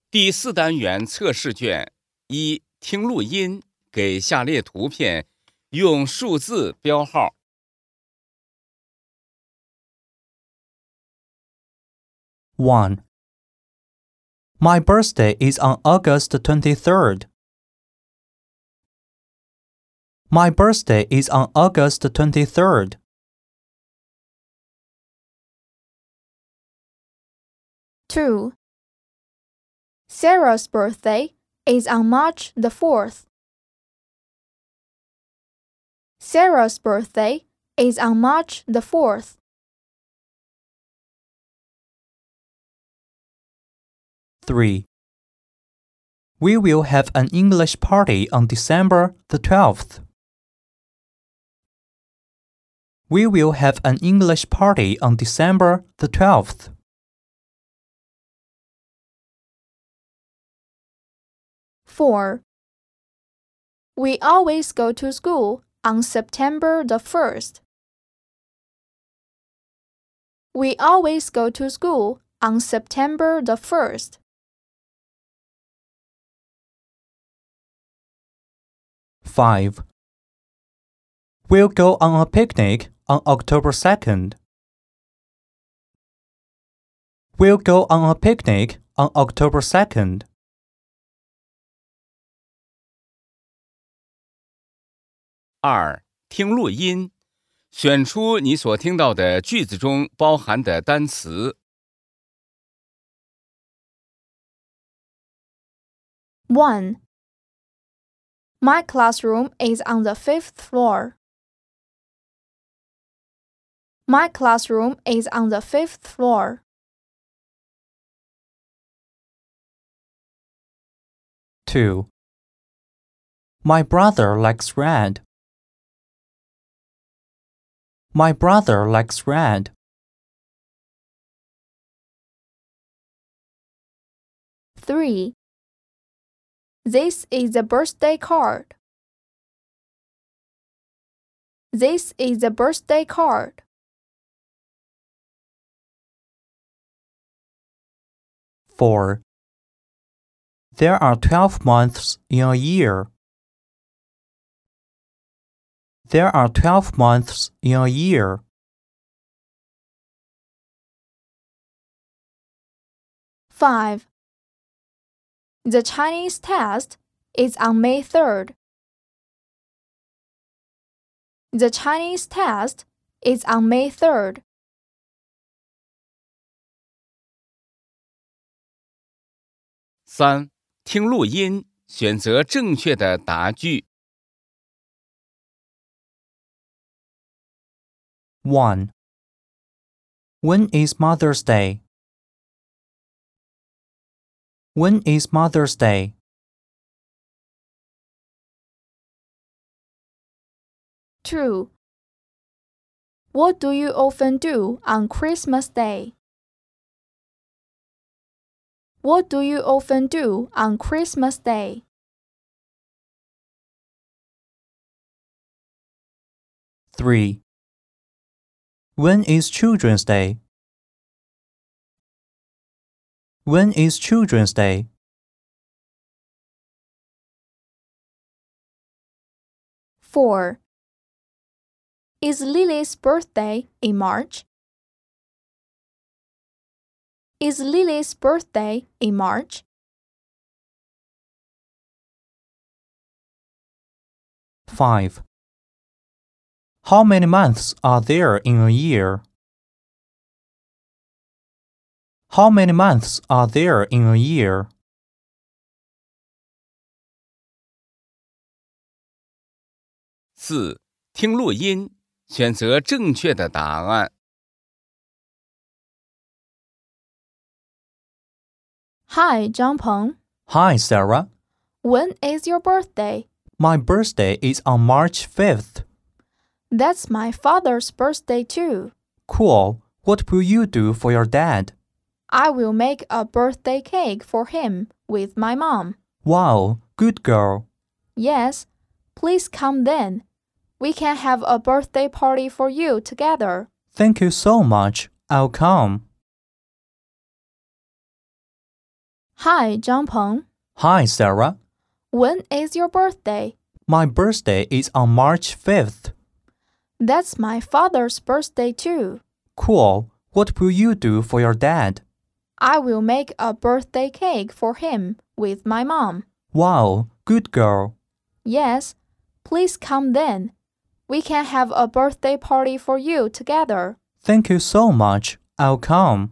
第四单元测试卷一，听录音，给下列图片用数字标号。 1. My birthday is on August 23rd. My birthday is on August 23rd. 2. Sarah's birthday is on March the 4th. Sarah's birthday is on March the 4th. 3. We will have an English party on December the 12th. We will have an English party on December the 12th. 4. We always go to school on September the 1st. We always go to school on September the 1st. 5. We'll go on a picnic on October 2nd. We'll go on a picnic on October 2nd. 2. 听录音，选出你所听到的句子中包含的单词。 1. My classroom is on the 5th floor. My classroom is on the 5th floor. 2. My brother likes red. My brother likes red. 3. This is a birthday card. This is a birthday card. 4. There are 12 months in a year. There are 12 months in a year. 5. The Chinese test is on May 3rd. The Chinese test is on May 3rd. 3. 听录音，选择正确的答句。 1. When is Mother's Day? When is Mother's Day? 2. What do you often do on Christmas Day? What do you often do on Christmas Day? 3. When is Children's Day? When is Children's Day? 4. Is Lily's birthday in March? Is Lily's birthday in March? 5. How many months are there in a year? How many months are there in a year? 4. 听录音，选择正确的答案。 Hi, Zhang Peng. Hi, Sarah. When is your birthday? My birthday is on March 5th. That's my father's birthday too. Cool. What will you do for your dad? I will make a birthday cake for him with my mom. Wow, good girl. Yes, please come then. We can have a birthday party for you together. Thank you so much. I'll come. Hi, Zhang Peng. Hi, Sarah. When is your birthday? My birthday is on March 5th. That's my father's birthday too. Cool. What will you do for your dad? I will make a birthday cake for him with my mom. Wow, good girl. Yes, please come then. We can have a birthday party for you together. Thank you so much. I'll come.